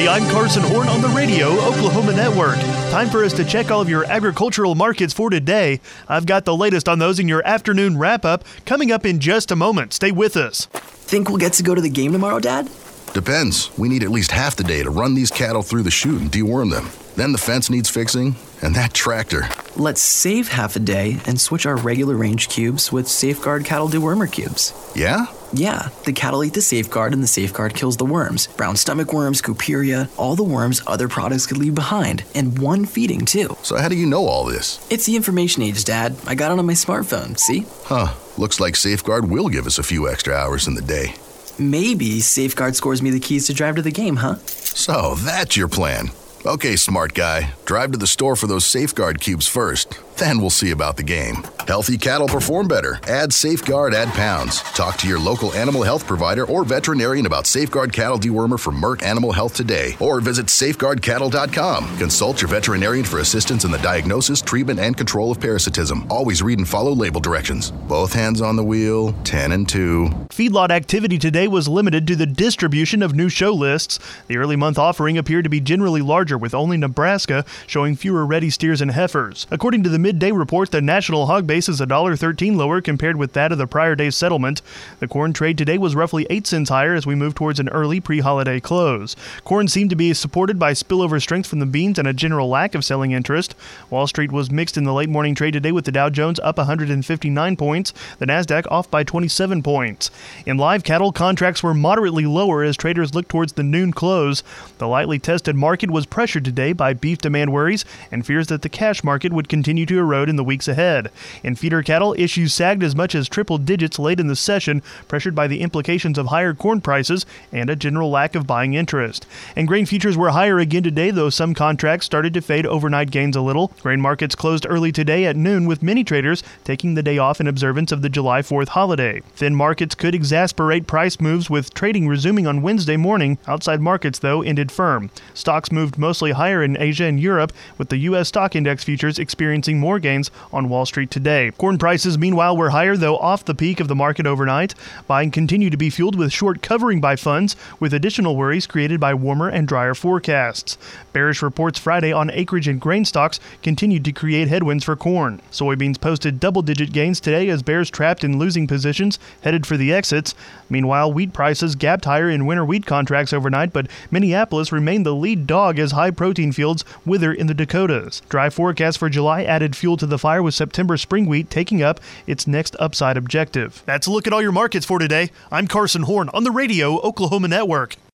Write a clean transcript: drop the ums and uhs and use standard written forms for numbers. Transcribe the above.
Hey, I'm Carson Horn on the Radio Oklahoma Network. Time for us to check all of your agricultural markets for today. I've got the latest on those in your afternoon wrap-up coming up in just a moment. Stay with us. Think we'll get to go to the game tomorrow, Dad? Depends. We need at least half the day to run these cattle through the chute and deworm them. Then the fence needs fixing, and that tractor. Let's save half a day and switch our regular range cubes with Safeguard Cattle Dewormer cubes. Yeah? Yeah, the cattle eat the Safeguard and the Safeguard kills the worms. Brown stomach worms, Cooperia, all the worms other products could leave behind. And one feeding, too. So how do you know all this? It's the information age, Dad. I got it on my smartphone, see? Huh. Looks like Safeguard will give us a few extra hours in the day. Maybe Safeguard scores me the keys to drive to the game, huh? So that's your plan. Okay, smart guy. Drive to the store for those Safeguard cubes first. Then we'll see about the game. Healthy cattle perform better. Add Safeguard, add pounds. Talk to your local animal health provider or veterinarian about Safeguard Cattle Dewormer from Merck Animal Health today. Or visit safeguardcattle.com. Consult your veterinarian for assistance in the diagnosis, treatment, and control of parasitism. Always read and follow label directions. Both hands on the wheel, 10 and 2. Feedlot activity today was limited to the distribution of new show lists. The early month offering appeared to be generally larger, with only Nebraska showing fewer ready steers and heifers. According to the midday report, the national hog base is $1.13 lower compared with that of the prior day's settlement. The corn trade today was roughly 8 cents higher as we move towards an early pre-holiday close. Corn seemed to be supported by spillover strength from the beans and a general lack of selling interest. Wall Street was mixed in the late morning trade today, with the Dow Jones up 159 points, the Nasdaq off by 27 points. In live cattle, contracts were moderately lower as traders looked towards the noon close. The lightly tested market was pressured today by beef demand worries and fears that the cash market would continue to erode in the weeks ahead. In feeder cattle, issues sagged as much as triple digits late in the session, pressured by the implications of higher corn prices and a general lack of buying interest. And grain futures were higher again today, though some contracts started to fade overnight gains a little. Grain markets closed early today at noon, with many traders taking the day off in observance of the July 4th holiday. Thin markets could exasperate price moves, with trading resuming on Wednesday morning. Outside markets, though, ended firm. Stocks moved mostly higher in Asia and Europe, with the U.S. stock index futures experiencing more gains on Wall Street today. Corn prices, meanwhile, were higher, though off the peak of the market overnight. Buying continued to be fueled with short covering by funds, with additional worries created by warmer and drier forecasts. Bearish reports Friday on acreage and grain stocks continued to create headwinds for corn. Soybeans posted double-digit gains today as bears trapped in losing positions headed for the exits. Meanwhile, wheat prices gapped higher in winter wheat contracts overnight, but Minneapolis remained the lead dog as high-protein fields wither in the Dakotas. Dry forecasts for July added fuel to the fire, with September spring wheat taking up its next upside objective. That's a look at all your markets for today. I'm Carson Horn on the Radio Oklahoma Network.